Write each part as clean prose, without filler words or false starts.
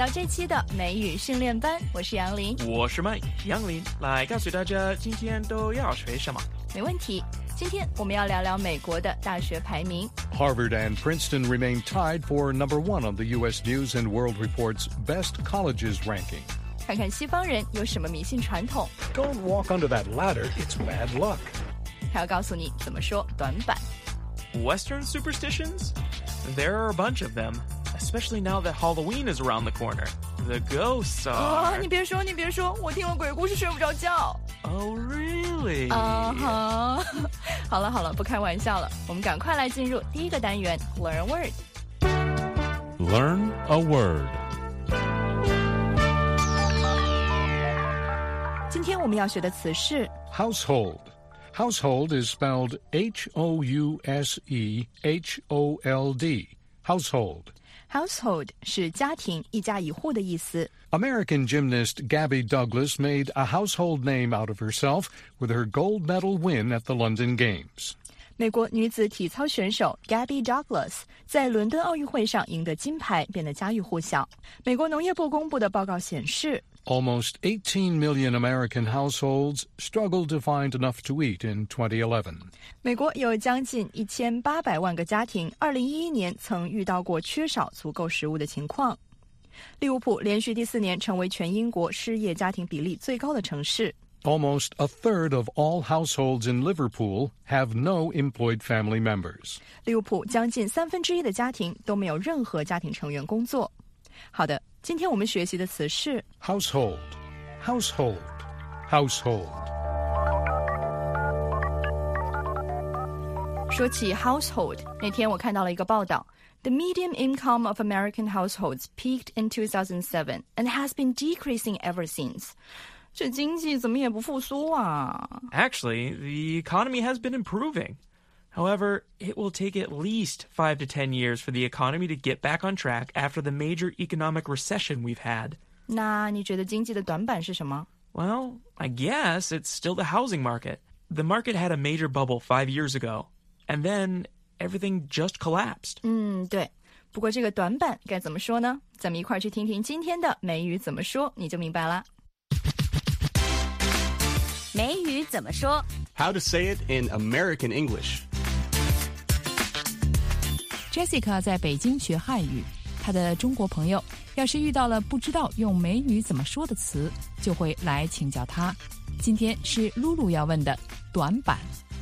到这期的美语训练班，我是杨林， 我是Mike，杨林来告诉大家今天都要学什么。 没问题。今天我们要聊聊美国的大学排名。 Harvard and Princeton remain tied for number one on the U.S. News and World Report's Best Colleges ranking. 看看西方人有什么迷信传统， Don't walk under that ladder, it's bad luck. 还要告诉你怎么说短板。 Western superstitions? There are a bunch of them, especially now that Halloween is around the corner. The ghosts are... 你别说，我听了鬼故事睡不着觉。 Oh, really? 好了，不开玩笑了，我们赶快来进入第一个单元 Learn a Word。 Learn a word. 今天我们要学的词是 Household. Household is spelled H-O-U-S-E-H-O-L-D. Household. Household 是家庭一家一户的意思。 American gymnast Gabby Douglas made a household name out of herself with her gold medal win at the London Games. 美国女子体操选手 Gabby Douglas 在伦敦奥运会上赢得金牌，变得家喻户晓。美国农业部公布的报告显示， Almost 18 million American households struggled to find enough to eat in 2011. 美国有将近1800万个家庭2011年曾遇到过缺少足够食物的情况。利物浦连续第4年成为全英国失业家庭比例最高的城市。 Almost a third of all households in Liverpool have no employed family members. 利物浦将近1/3的家庭都没有任何家庭成员工作。好的，今天我们学习的词是 Household, household, household. 说起 household， 那天我看到了一个报道， The median income of American households peaked in 2007 and has been decreasing ever since. 这经济怎么也不复苏啊。 Actually, the economy has been improving. However, it will take at least 5 to 10 years for the economy to get back on track after the major economic recession we've had. 那你觉得经济的短板是什么？ Well, I guess it's still the housing market. The market had a major bubble 5 years ago, and then everything just collapsed. 对。不过这个短板该怎么说呢？咱们一块儿去听听今天的美语怎么说，你就明白了。 美语怎么说 How to say it in American English. Jessica 在北京学汉语，她的中国朋友要是遇到了不知道用美语怎么说的词，就会来请教她。今天是露露要问的短板。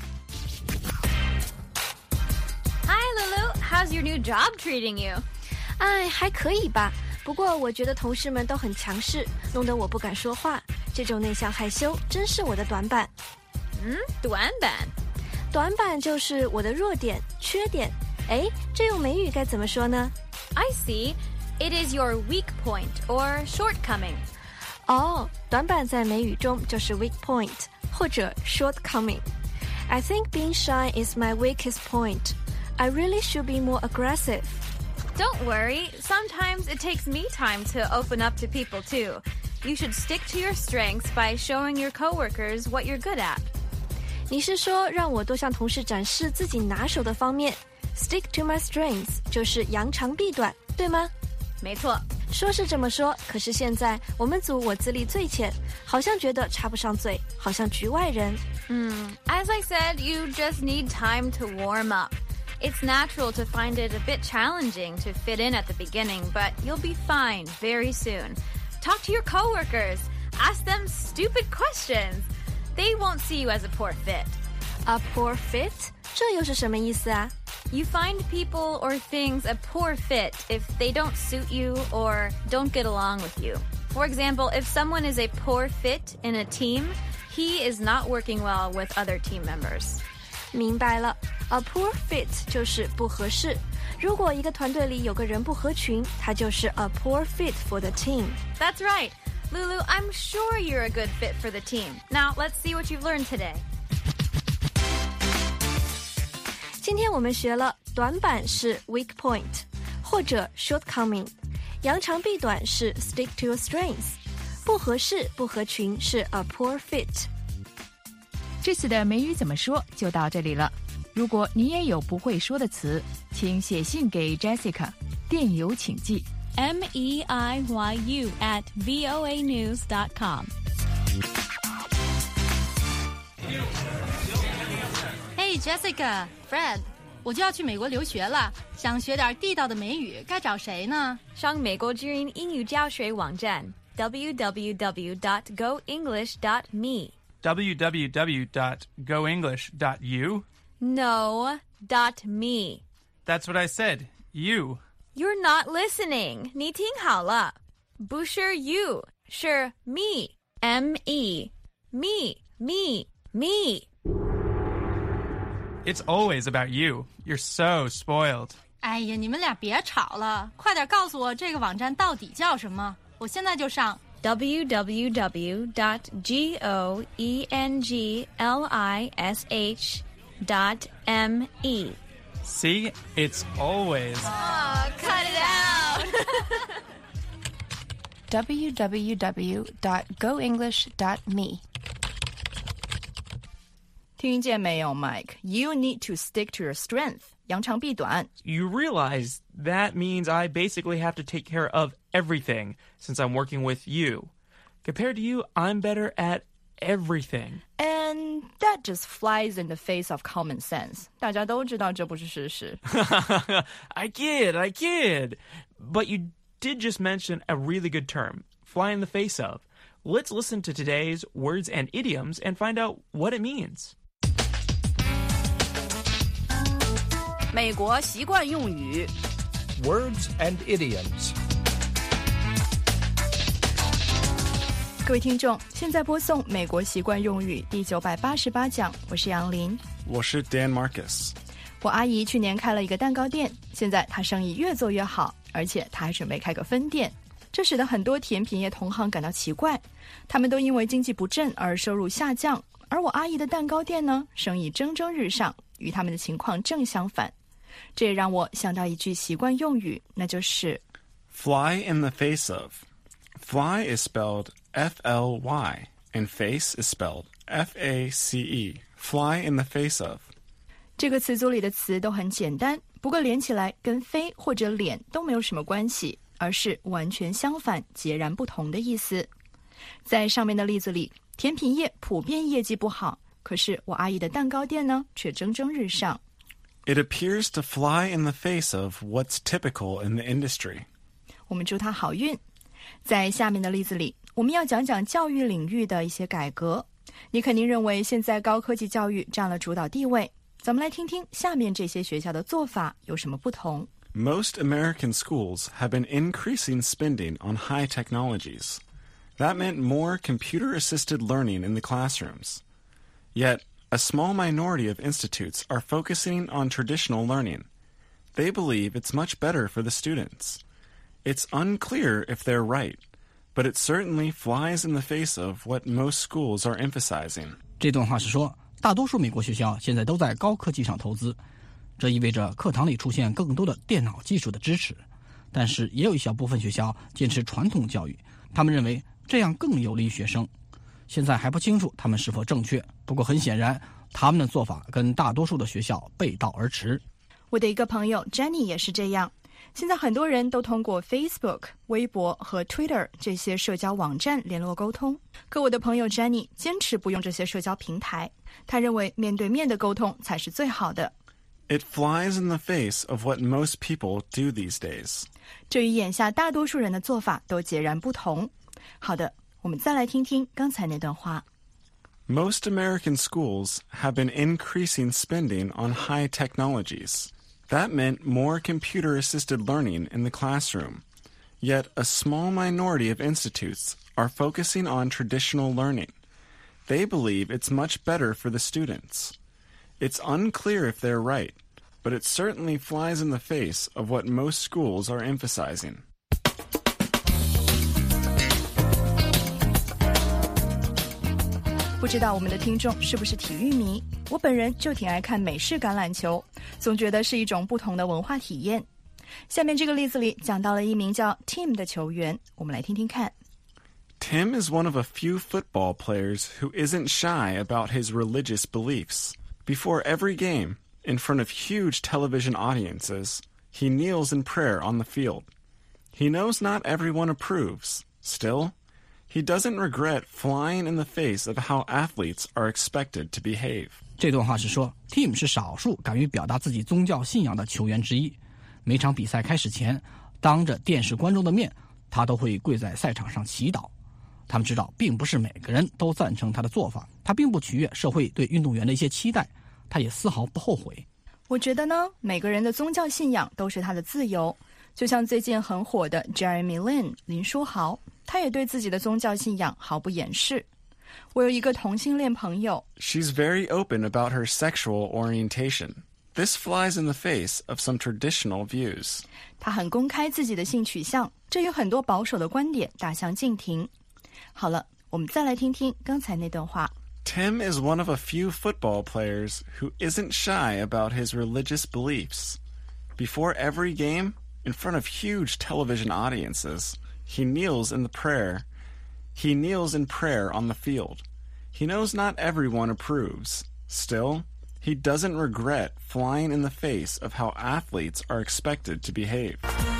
Hi Lulu, how's your new job treating you? 还可以吧，不过我觉得同事们都很强势，弄得我不敢说话，这种内向害羞真是我的短板。 短板短板就是我的弱点、缺点。这用美语该怎么说呢？ I see. It is your weak point or shortcoming. 短板在美语中就是 weak point 或者 shortcoming. I think being shy is my weakest point. I really should be more aggressive. Don't worry. Sometimes it takes me time to open up to people too. You should stick to your strengths by showing your coworkers what you're good at. 你是说让我多向同事展示自己拿手的方面？ Stick to my strengths 就是扬长避短，对吗？ 没错。 说是这么说，可是现在我们组我资历最浅，好像觉得插不上嘴，好像局外人。 As I said, you just need time to warm up. It's natural to find it a bit challenging to fit in at the beginning, but you'll be fine very soon. Talk to your coworkers. Ask them stupid questions. They won't see you as a poor fit. A poor fit? 这又是什么意思啊？ You find people or things a poor fit if they don't suit you or don't get along with you. For example, if someone is a poor fit in a team, he is not working well with other team members. 明白了 ，a poor fit 就是不合适。如果一个团队里有个人不合群，他就是 a poor fit for the team. That's right. Lulu, I'm sure you're a good fit for the team. Now, let's see what you've learned today. 今天我们学了短板是 weak point 或者 shortcoming， 扬长避短是 stick to your strengths， 不合适不合群是 a poor fit。 这次的美语怎么说就到这里了。如果你也有不会说的词，请写信给 Jessica， 电邮请寄 MEIYU@voanews.com. Hey Jessica, Fred, 我就要去美国留学了，想学点地道的美语，该找谁呢？ 上美国之音英语教学网站 www.goenglish.me www.goenglish.u? No, .me. That's what I said. You. You're not listening. 你听好了，不是 you， 是 me. M-E. Me. Me. Me. It's always about you. You're so spoiled. 哎呀，你们俩别吵了，快点告诉我这个网站到底叫什么，我现在就上。 www.goenglish.me. See? It's always. Oh, cut it out. www.goenglish.me 听见没有 Mike? You need to stick to your strength. 扬长避短. You realize that means I basically have to take care of everything since I'm working with you. Compared to you, I'm better at everything. And that just flies in the face of common sense. 大家都知道这不是事实。 I kid. But you did just mention a really good term, fly in the face of. Let's listen to today's words and idioms and find out what it means. 美国习惯用语 Words and idioms. 各位听众，现在播送美国习惯用语第988讲，我是杨林。 我是 Dan Marcus。 我阿姨去年开了一个蛋糕店，现在她生意越做越好，而且她还准备开个分店。这使得很多甜品业同行感到奇怪，他们都因为经济不振而收入下降，而我阿姨的蛋糕店呢，生意蒸蒸日上，与他们的情况正相反。这也让我想到一句习惯用语，那就是 Fly in the face of. Fly is spelled F-L-Y, and face is spelled F-A-C-E. Fly in the face of. 这个词组里的词都很简单，不过连起来跟飞或者脸都没有什么关系，而是完全相反、截然不同的意思。在上面的例子里，甜品业普遍业绩不好，可是我阿姨的蛋糕店呢，却蒸蒸日上。 It appears to fly in the face of what's typical in the industry. 我们祝她好运。在下面的例子里，我们要讲讲教育领域的一些改革。你肯定认为现在高科技教育占了主导地位，咱们来听听下面这些学校的做法有什么不同。 Most American schools have been increasing spending on high technologies. That meant more computer-assisted learning in the classrooms. Yet, a small minority of institutes are focusing on traditional learning. They believe it's much better for the students. It's unclear if they're right, but it certainly flies in the face of what most schools are emphasizing. 这段话是说，大多数美国学校现在都在高科技上投资，这意味着课堂里出现更多的电脑技术的支持。但是也有一小部分学校坚持传统教育，他们认为这样更有利于学生。现在还不清楚他们是否正确，不过很显然，他们的做法跟大多数的学校背道而驰。 我的一个朋友 Jenny 也是这样。现在很多人都通过 Facebook、微博和 Twitter 这些社交网站联络沟通，可我的朋友 Jenny 坚持不用这些社交平台，他认为面对面的沟通才是最好的。 It flies in the face of what most people do these days. 这与眼下大多数人的做法都截然不同。好的，我们再来听听刚才那段话。 Most American schools have been increasing spending on high technologies. That meant more computer-assisted learning in the classroom. Yet a small minority of institutes are focusing on traditional learning. They believe it's much better for the students. It's unclear if they're right, but it certainly flies in the face of what most schools are emphasizing. 不知道我们的听众是不是体育迷？我本人就挺爱看美式橄榄球，总觉得是一种不同的文化体验。下面这个例子里讲到了一名叫 Tim 的球员，我们来听听看。 Tim is one of a few football players who isn't shy about his religious beliefs. Before every game, in front of huge television audiences, he kneels in prayer on the field. He knows not everyone approves. Still, he doesn't regret flying in the face of how athletes are expected to behave. 这段话是说 Tim 是少数敢于表达自己宗教信仰的球员之一。每场比赛开始前，当着电视观众的面，他都会跪在赛场上祈祷。他们知道并不是每个人都赞成他的做法，他并不取悦社会对运动员的一些期待，他也丝毫不后悔。 我觉得呢，每个人的宗教信仰都是他的自由。就像最近很火的 Jeremy Lin 林书豪，他也对自己的宗教信仰毫不掩饰。我有一个同性恋朋友 She's very open about her sexual orientation. This flies in the face of some traditional views. 他很公开自己的性取向，这与很多保守的观点大相径庭。好了，我们再来听听刚才那段话。 Tim is one of a few football players who isn't shy about his religious beliefs. Before every game, in front of huge television audiences, he kneels in prayer on the field. He knows not everyone approves. Still, he doesn't regret flying in the face of how athletes are expected to behave.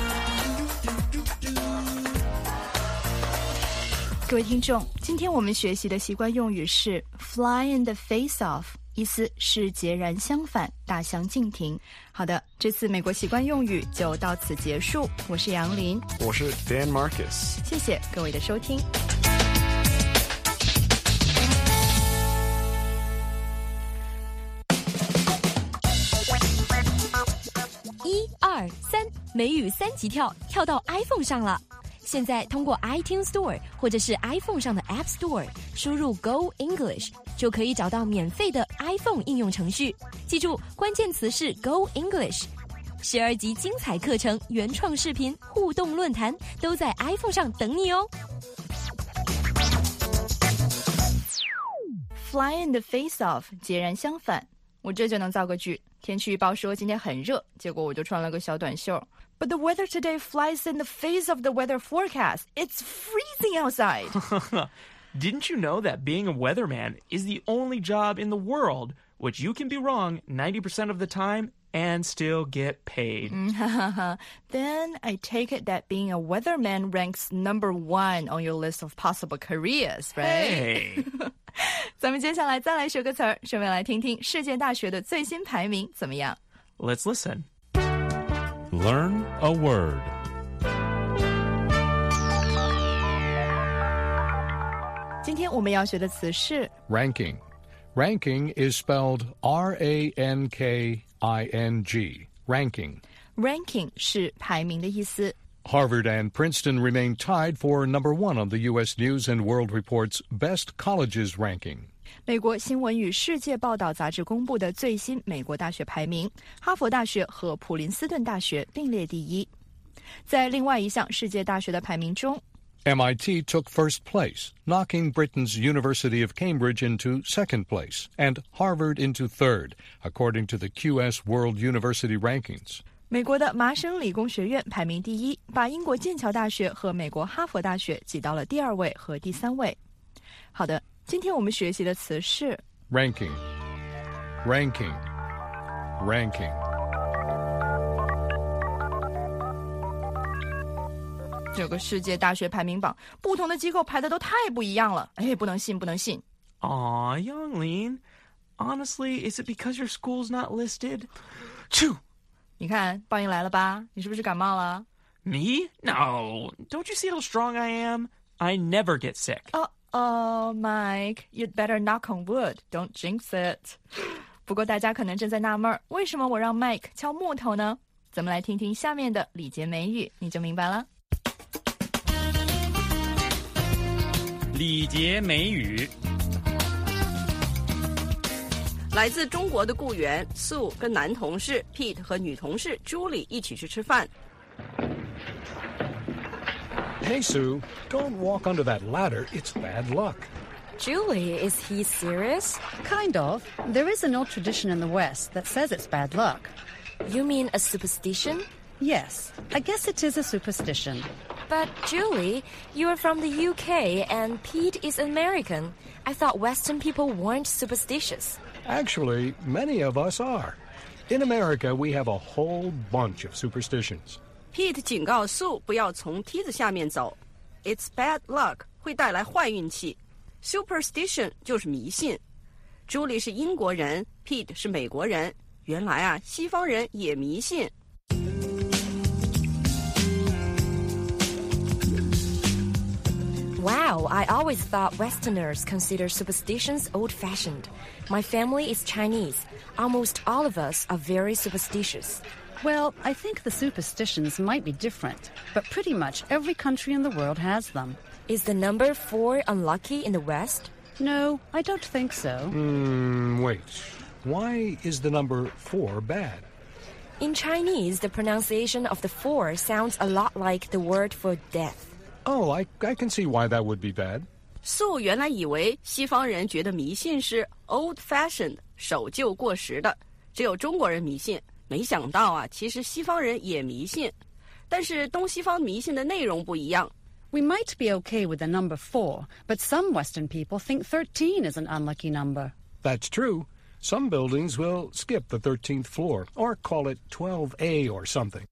各位听众，今天我们学习的习惯用语是 fly in the face of， 意思是截然相反，大相径庭。好的，这次美国习惯用语就到此结束。我是杨林， 我是 Dan Marcus， 谢谢各位的收听。 1、2、3，美语3级跳，跳到 iPhone 上了。现在通过 iTunes Store 或者是 iPhone 上的 App Store 输入 Go English 就可以找到免费的 iPhone 应用程序。记住，关键词是 Go English。12集精彩课程、原创视频、互动论坛都在 iPhone 上等你哦。 Fly in the face of， 截然相反。我这就能造个句。天气预报说今天很热，结果我就穿了个小短袖。But the weather today flies in the face of the weather forecast. It's freezing outside. Didn't you know that being a weatherman is the only job in the world which you can be wrong 90% of the time and still get paid? Then I take it that being a weatherman ranks number 1 on your list of possible careers, right? Hey. 咱们接下来再来学个词儿，顺便来听听世界大学的最新排名怎么样。 Let's listen. Learn a word. 今天我们要学的词是 Ranking. Ranking is spelled R-A-N-K-I-N-G. Ranking. ranking 是排名的意思。 Harvard and Princeton remain tied for number 1 on the U.S. News and World Report's Best Colleges ranking. 美国新闻与世界报道杂志公布的最新美国大学排名，哈佛大学和普林斯顿大学并列第一。在另外一项世界大学的排名中， MIT took first place, knocking Britain's University of Cambridge into second place and Harvard into third, according to the QS World University Rankings. 美国的麻省理工学院排名第一，把英国剑桥大学和美国哈佛大学挤到了第2位和第3位。好的，今天我们学习的词是 Ranking. Ranking. Ranking. 这个世界大学排名榜，不同的机构排的都太不一样了。哎，不能信，不能信。 Aw, Younglin. Honestly, is it because your school's not listed? Choo! 你看，报应来了吧？你是不是感冒了？ Me? No. Don't you see how strong I am? I never get sick. Mike, you'd better knock on wood. Don't jinx it. 不过大家可能正在纳闷，为什么我让 Mike 敲木头呢？咱们来听听下面的礼节美语，你就明白了。 礼节美语。 来自中国的雇员 Sue 跟男同事 Pete 和女同事 Julie 一起去吃饭。 Hey, Sue, don't walk under that ladder. It's bad luck. Julie, is he serious? Kind of. There is an old tradition in the West that says it's bad luck. You mean a superstition? Yes, I guess it is a superstition. But Julie, you are from the UK and Pete is American. I thought Western people weren't superstitious. Actually, many of us are. In America, we have a whole bunch of superstitions. Pete 警告 Sue 不要从梯子下面走。It's bad luck 会带来坏运气。Superstition 就是迷信。Julie 是英国人 ，Pete 是美国人。原来啊，西方人也迷信。 Wow, I always thought Westerners consider superstitions old-fashioned. My family is Chinese. Almost all of us are very superstitious. Well, I think the superstitions might be different, but pretty much every country in the world has them. Is the number 4 unlucky in the West? No, I don't think so. Wait. Why is the number 4 bad? In Chinese, the pronunciation of the 4 sounds a lot like the word for death. Oh, I can see why that would be bad. Sue 原来以为西方人觉得迷信是 old-fashioned 守旧过时的，只有中国人迷信。没想到啊，其实西方人也迷信，但是东西方迷信的内容不一样。 We might be okay with the number 4, but some Western people think 13 is an unlucky number. That's true. Some buildings will skip the 13th floor or call it 12A or something.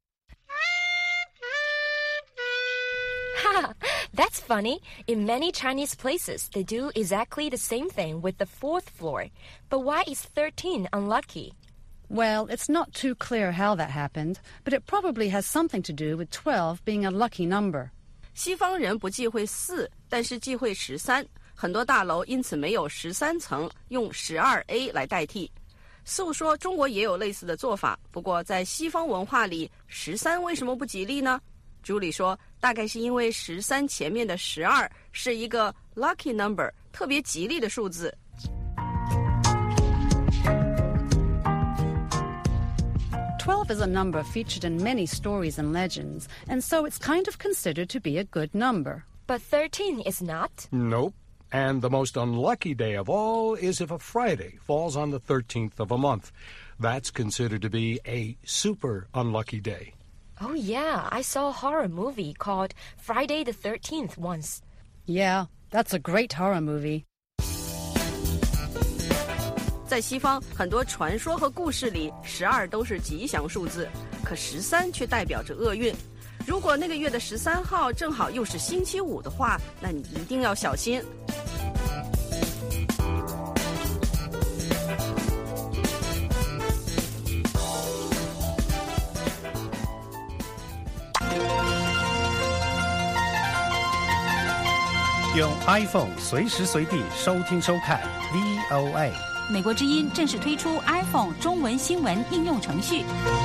That's funny. In many Chinese places, they do exactly the same thing with the 4th floor. But why is 13 unlucky? Well, it's not too clear how that happened, but it probably has something to do with 12 being a lucky number. 西方人不忌讳4，但是忌讳13，很多大楼因此没有13层，用12A 来代替。Sue 说中国也有类似的做法，不过在西方文化里，13为什么不吉利呢？Julie 说，大概是因为13前面的12是一个 lucky number， 特别吉利的数字。 12 is a number featured in many stories and legends, and so it's kind of considered to be a good number. But 13 is not? Nope. And the most unlucky day of all is if a Friday falls on the 13th of a month. That's considered to be a super unlucky day. Oh, yeah. I saw a horror movie called Friday the 13th once. Yeah, that's a great horror movie. 在西方，很多传说和故事里，12都是吉祥数字，可13却代表着厄运。如果那个月的13号正好又是星期五的话，那你一定要小心。 用 iPhone 随时随地收听收看 VOA。 美国之音正式推出 iPhone 中文新闻应用程序。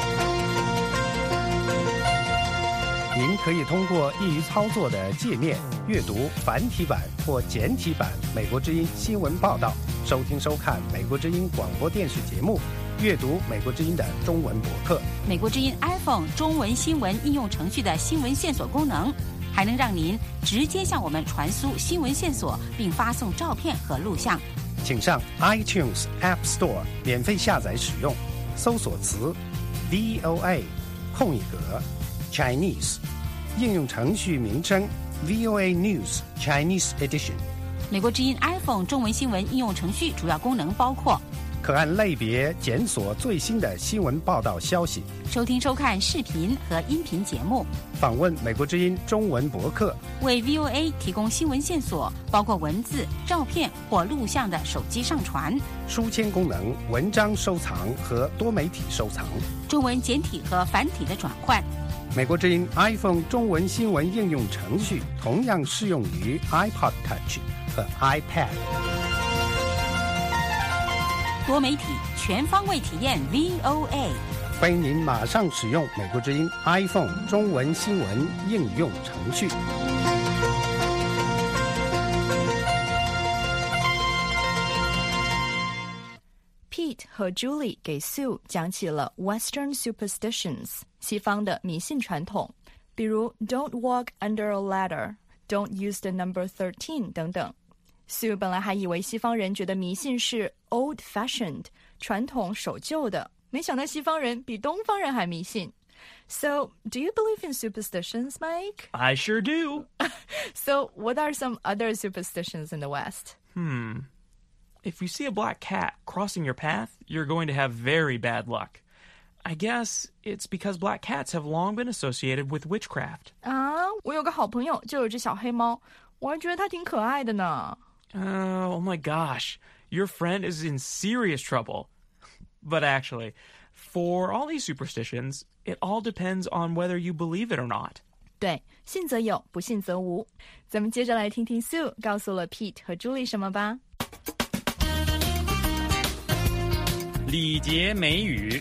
您可以通过易于操作的界面阅读繁体版或简体版美国之音新闻报道，收听收看美国之音广播电视节目，阅读美国之音的中文博客。 美国之音 iPhone 中文新闻应用程序的新闻线索功能，还能让您直接向我们传输新闻线索，并发送照片和录像。 请上 iTunes App Store 免费下载使用，搜索词 VOA 空一格 Chinese， 应用程序名称 VOA News Chinese Edition。 美国之音 iPhone 中文新闻应用程序主要功能包括： 可按类别检索最新的新闻报道消息， 收听收看视频和音频节目， 访问美国之音中文博客， 为 VOA 提供新闻线索，包括文字、照片或录像的手机上传， 书签功能、文章收藏和多媒体收藏， 中文简体和繁体的转换。 美国之音 iPhone 中文新闻应用程序同样适用于 iPod Touch 和 iPad。 多媒体全方位体验 VOA， 欢迎您马上使用美国之音 iPhone 中文新闻应用程序。 Pete 和 Julie 给 Sue 讲起了 Western superstitions 西方的迷信传统，比如 Don't walk under a ladder, Don't use the number 13等等。Sue 本来还以为西方人觉得迷信是 old-fashioned 传统守旧的，没想到西方人比东方人还迷信。So, do you believe in superstitions, Mike? I sure do. So, what are some other superstitions in the West? If you see a black cat crossing your path, you're going to have very bad luck. I guess it's because black cats have long been associated with witchcraft. 啊，我有个好朋友就有只小黑猫，我还觉得它挺可爱的呢。 Oh my gosh, your friend is in serious trouble. But actually, for all these superstitions, it all depends on whether you believe it or not. 对，信则有，不信则无。咱们接着来听听 Sue 告诉了 Pete 和 Julie 什么吧。 礼节美语。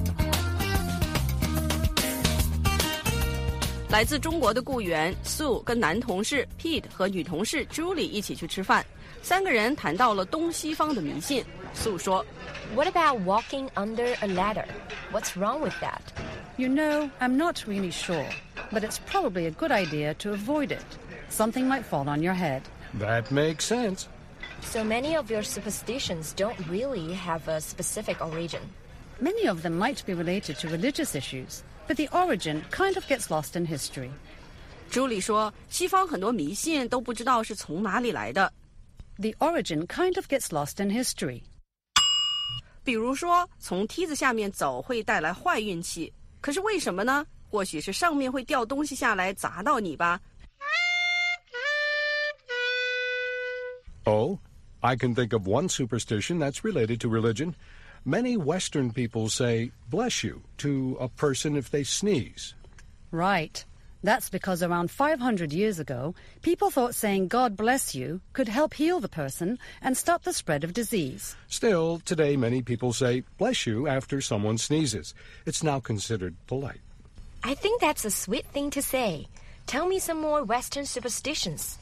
来自中国的雇员 Sue 跟男同事 Pete 和女同事 Julie 一起去吃饭，三个人谈到了东西方的迷信。Sue 说 What about walking under a ladder? What's wrong with that? You know, I'm not really sure, but it's probably a good idea to avoid it. Something might fall on your head. That makes sense. So many of your superstitions don't really have a specific origin. Many of them might be related to religious issues, but the origin kind of gets lost in history. Julie 说西方很多迷信都不知道是从哪里来的。 The origin kind of gets lost in history. 比如说从梯子下面走会带来坏运气，可是为什么呢？或许是上面会掉东西下来砸到你吧。 Oh, I can think of one superstition that's related to religion. Many Western people say, bless you, to a person if they sneeze. Right. That's because around 500 years ago, people thought saying God bless you could help heal the person and stop the spread of disease. Still, today many people say, bless you, after someone sneezes. It's now considered polite. I think that's a sweet thing to say. Tell me some more Western superstitions.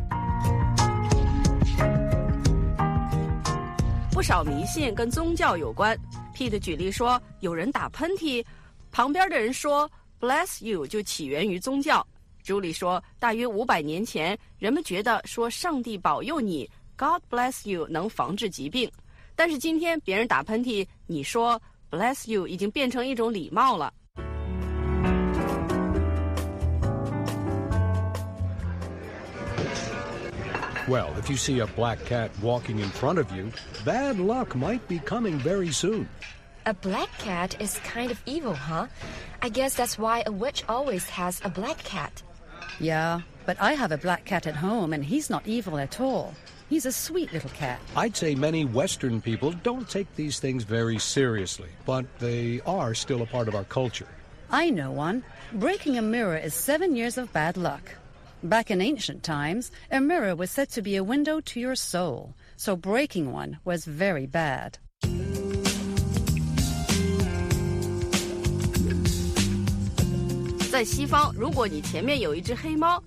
不少迷信跟宗教有关。Pete 举例说，有人打喷嚏，旁边的人说 Bless you 就起源于宗教。Julie 说，大约500年前，人们觉得说上帝保佑你 God bless you 能防治疾病，但是今天别人打喷嚏，你说 Bless you 已经变成一种礼貌了。 Well, if you see a black cat walking in front of you, bad luck might be coming very soon. A black cat is kind of evil, huh? I guess that's why a witch always has a black cat. Yeah, but I have a black cat at home and he's not evil at all. He's a sweet little cat. I'd say many Western people don't take these things very seriously, but they are still a part of our culture. I know one. Breaking a mirror is 7 years of bad luck. Back in ancient times, a mirror was said to be a window to your soul, so breaking one was very bad. 在西方，如果你前面有一只黑猫，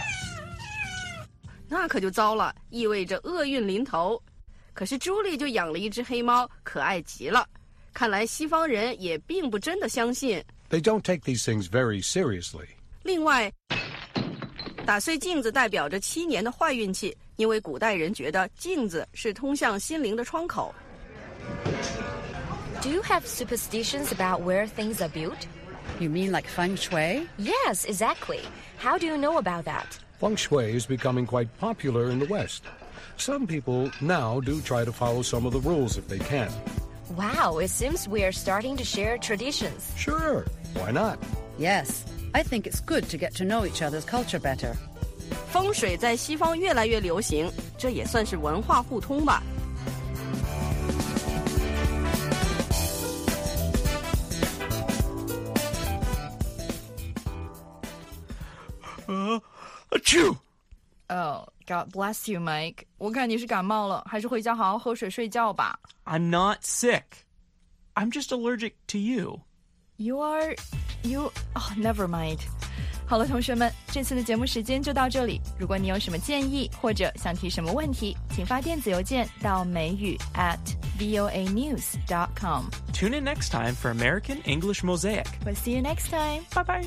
那可就糟了，意味着厄运临头。可是朱莉就养了一只黑猫，可爱极了。看来西方人也并不真的相信。 They don't take these things very seriously. 另外，打碎镜子代表着7年的坏运气，因为古代人觉得镜子是通向心灵的窗口。 Do you have superstitions about where things are built? You mean like feng shui? Yes, exactly. How do you know about that? Feng shui is becoming quite popular in the West. Some people now do try to follow some of the rules if they can. Wow, it seems we are starting to share traditions. Sure, why not? Yes, I think it's good to get to know each other's culture better. 风水在西方越来越流行，这也算是文化互通吧。 Achoo! Oh, God bless you, Mike. 我看你是感冒了，还是回家好好喝水睡觉吧。 I'm not sick. I'm just allergic to you. You... Oh, never mind. 好了，同学们，这次的节目时间就到这里。如果你有什么建议或者想提什么问题，请发电子邮件到美语@voanews.com. Tune in next time for American English Mosaic. We'll see you next time. Bye-bye.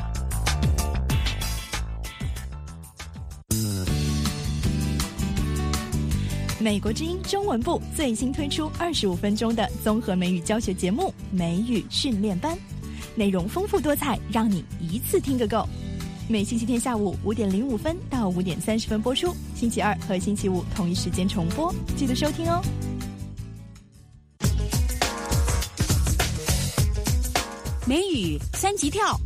美国之音中文部最新推出25分钟的综合美语教学节目《美语训练班》，内容丰富多彩，让你一次听个够。每星期天下午5点05分到5点30分播出，星期二和星期五同一时间重播，记得收听哦。 美语三级跳。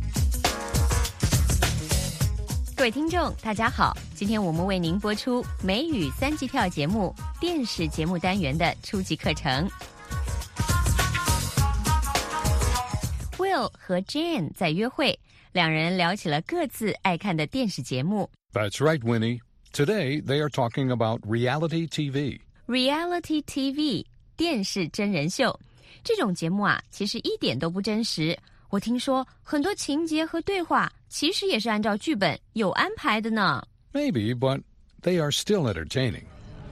各位听众大家好，今天我们为您播出美语三级跳节目电视节目单元的初级课程。Will 和 Jane 在约会，两人聊起了各自爱看的电视节目。 That's right, Winnie. Today they are talking about reality TV. Reality TV 电视真人秀，这种节目啊，其实一点都不真实。我听说很多情节和对话其实也是按照剧本有安排的呢。 Maybe, but they are still entertaining.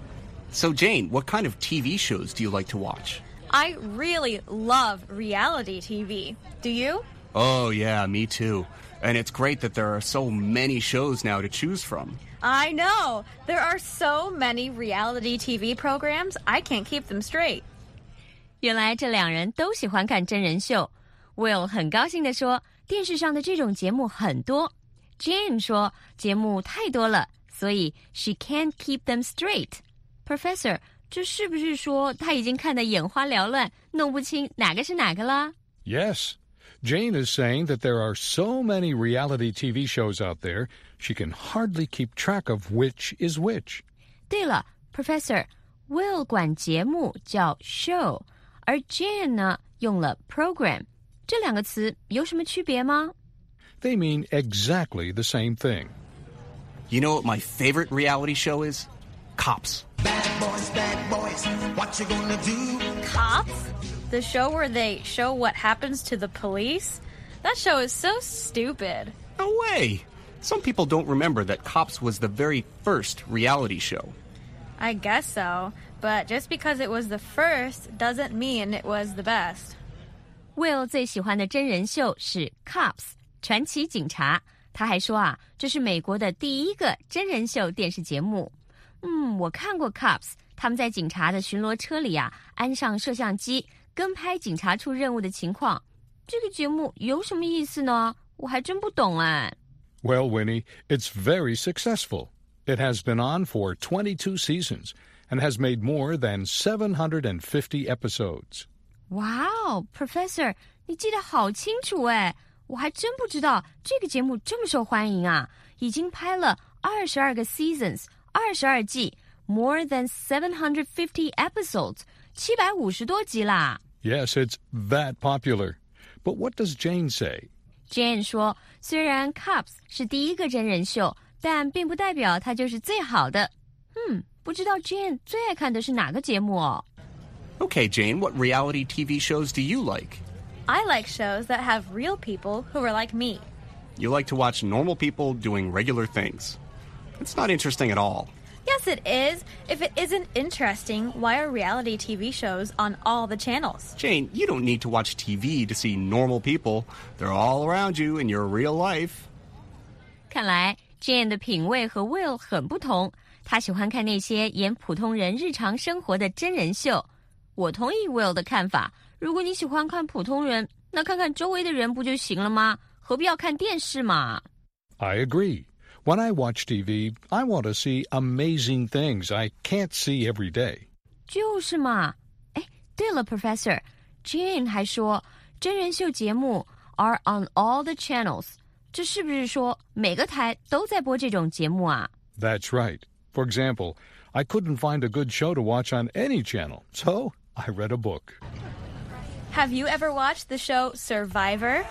So, Jane, what kind of TV shows do you like to watch? I really love reality TV. Do you? Oh, yeah, me too. And it's great that there are so many shows now to choose from. I know. There are so many reality TV programs, I can't keep them straight. 原来这两人都喜欢看真人秀。Will 很高兴地说，电视上的这种节目很多。Jane 说，节目太多了，所以 she can't keep them straight. Professor, 这是不是说他已经看得眼花缭乱，弄不清哪个是哪个啦？ Yes. Jane is saying that there are so many reality TV shows out there, she can hardly keep track of which is which. 对了 Professor, Will 管节目叫 show, 而 Jane 呢用了 program. 这两个词有什么区别吗？ They mean exactly the same thing. You know what my favorite reality show is? Cops. Bad boys, what you gonna do? Cops? The show where they show what happens to the police? That show is so stupid. No way. Some people don't remember that Cops was the very first reality show. I guess so, but just because it was the first doesn't mean it was the best. Will 最喜欢的真人秀是 Cops 传奇警察，他还说啊，这是美国的第一个真人秀电视节目。我看过 Cops， 他们在警察的巡逻车里啊，安上摄像机，跟拍警察处任务的情况。这个节目有什么意思呢？我还真不懂哎。 Well, Winnie, it's very successful. It has been on for 22 seasons and has made more than 750 episodes. Wow, Professor, 你记得好清楚哎，我还真不知道这个节目这么受欢迎啊，已经拍了22个 seasons, 22季 more than 750 episodes, 750多集啦。 Yes, it's that popular. But what does Jane say? Jane 说，虽然 Cops 是第一个真人秀，但并不代表它就是最好的。不知道 Jane 最爱看的是哪个节目哦。 Okay, Jane, what reality TV shows do you like? I like shows that have real people who are like me. You like to watch normal people doing regular things. It's not interesting at all. Yes, it is. If it isn't interesting, why are reality TV shows on all the channels? Jane, you don't need to watch TV to see normal people. They're all around you in your real life. 看来 Jane 的品味和 Will 很不同，他喜欢看那些演普通人日常生活的真人秀。我同意 Will 的看法，如果你喜欢看普通人，那看看周围的人不就行了吗？何必要看电视嘛？ I agree. When I watch TV, I want to see amazing things I can't see every day. 就是嘛。哎，对了 Professor, Jane 还说真人秀节目 are on all the channels. 这是不是说每个台都在播这种节目啊？ That's right. For example, I couldn't find a good show to watch on any channel, so I read a book. Have you ever watched the show Survivor?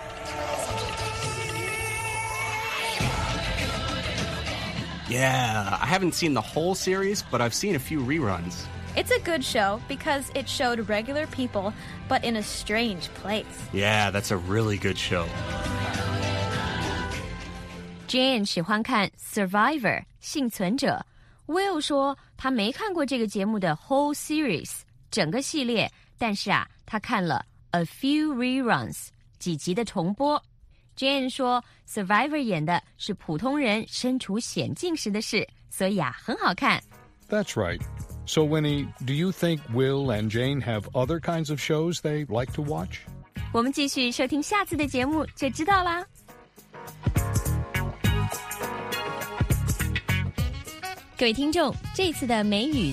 Yeah, I haven't seen the whole series, but I've seen a few reruns. It's a good show because it showed regular people, but in a strange place. Yeah, that's a really good show. Jane 喜欢看 Survivor 幸存者。Will 说他没看过这个节目的 whole series 整个系列，但是啊，他看了 a few reruns 几集的重播。Jane 说 Survivor 演的是普通人身处险境时的事，所以啊，很好看。 That's right. So, Winnie, do you think Will and Jane have other kinds of shows they like to watch? 我们继续收听下次的节目就知道啦。各位听众，这次的美语